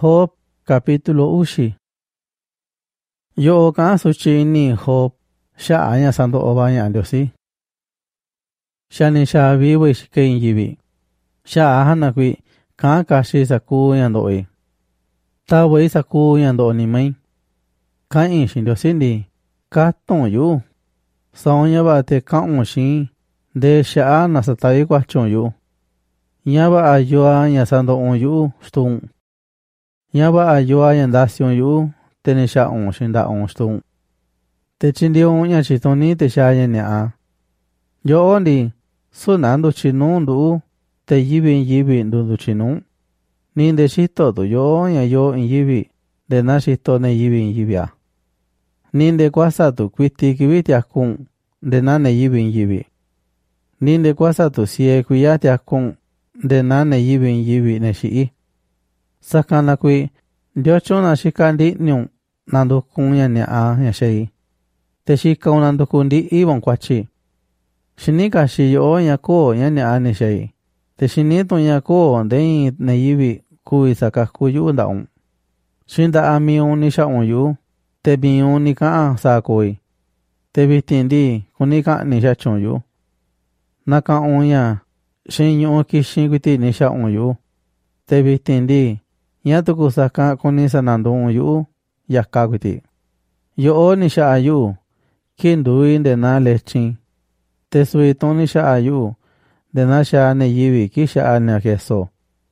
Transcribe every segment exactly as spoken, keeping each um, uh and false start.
Job capítulo ushi. Yo ka suchi ni Job sha anya santo obanya ndiosi. Shani sha vi we shikein yibi. Sha hana kwi ka kashi saku yando e. Ta we saku yando ni mai. Ka in shin ndiosi ndi ka ton yu. Sonya ba te ka on shin de sha na satai kwa chon yu. Nyaba ayoa nya santo on yu stun. Nyaba ayoa nya dasion yu tene sha on shin da on stun. Te chindi on nya chitoni te sha nya nya. Yo ondi su nando chinu ndu te yibin yibin ndu ndu chinu. Ninde shito du yo nya yo in yibi de na shito ne yibin yibia. Ninde kwasa tu kwiti kibiti akun de na ne yibin yibi. Ninde kwasa tu sie kuyati akun de na ne yibin yibi ne shii. Sakana kwi dio chona shikandi nyung nando kunya ne a ya shei. Te shika unando kundi ibon kwachi. Shinika shi yo nya ko nya ne a ne shei. Te shinito nya ko de ne yibi kui sakakuyu ndaun. Shinda ami unisha unyu. Te biun ni ka sa koi. Te bitindi kunika nisha chonyu. Naka unya shinyu kishin kwiti nisha unyu. Te bitindi Yatu kusaka kunisa nandun yu yaka kwiti. Yo o nisha ayu kindui de na lechin. Te suiton nisha ayu de na sha ne yibi kisha ane keso.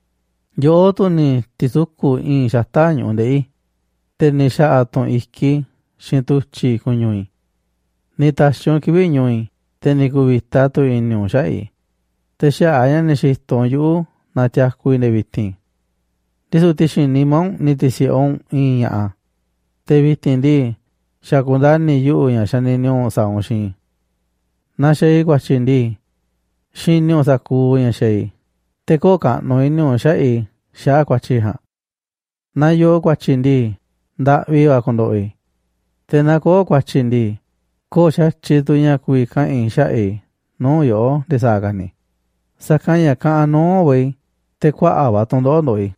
Yo o tu ni tizuku in shataño de i. Te nisha aton iki shintuchi kunyui. Ni tashon kibi nyui te ni kubitatu in shai. Te sha aya nishiton yu na tiakui ne bitin. Tisu tishin ni mon ni tisi on in ya. Te bitindi shakundar ni yu ya shani nyo sa on shin. Na shei kwa chindi shin nyo sa ku ya shei. Te koka no in nyo shai sha kwa chiha. Na yo kwa chindi da viva kondoi. Te na ko kwa chindi ko sha chitu ya kui ka in shai no yo de sagani. Sakanya ka no we te kwa awa tondo doi.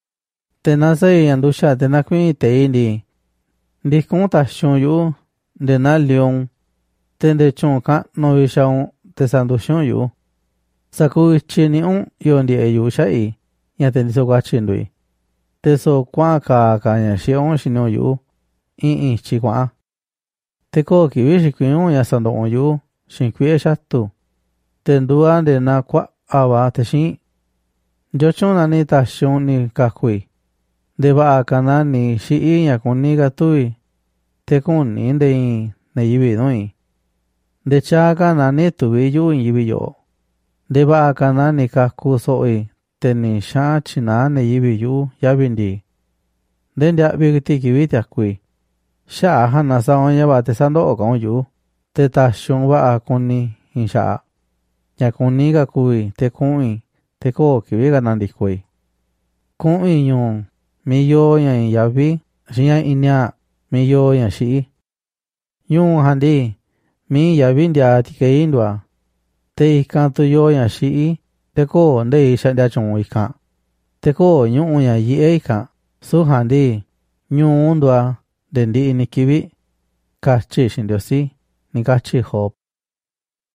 Te na sei andusha te na kui te indi. Di konta shon yu de na leon. Te de chon ka no isha on te sandu shon yu. Saku ichi ni on yon di e yu shai. Ya te niso kwa chindui. Te so kwa ka ka ya shi on shino yu. In in chi kwa. Te ko ki wishi kui on ya sandu on yu. Shin kui e shatu. Te ndua de na kwa awa te shin. Yo chon na ni ta shon ni ka kui. De ba kana ni shi ya kuniga tui. Te kun ni de in ne yibi noi. De cha kana ni tuvi yu in yibi yo. De ba kana ni ka kusoi. Te ni sha china ne yibi yu yabindi. Den dia bigiti kibiti akui. Sha hana sa onya ba te sando o kong yu. Te ta shung ba a kuni in sha. Ya kuniga kui te kui. Te ko kibiga nandi kui. Kui yung. Mi yo yan yabi, shiya inya, mi yo yan shi. Yung handi, mi yabi ndia tike indwa. Te ikan tu yo yan shi, te ko nde isha ndia chung ikan. Te ko yung yan yi e ikan, su handi, yung undwa, dendi inikibi. Kachi shindiosi, ni kachi Job.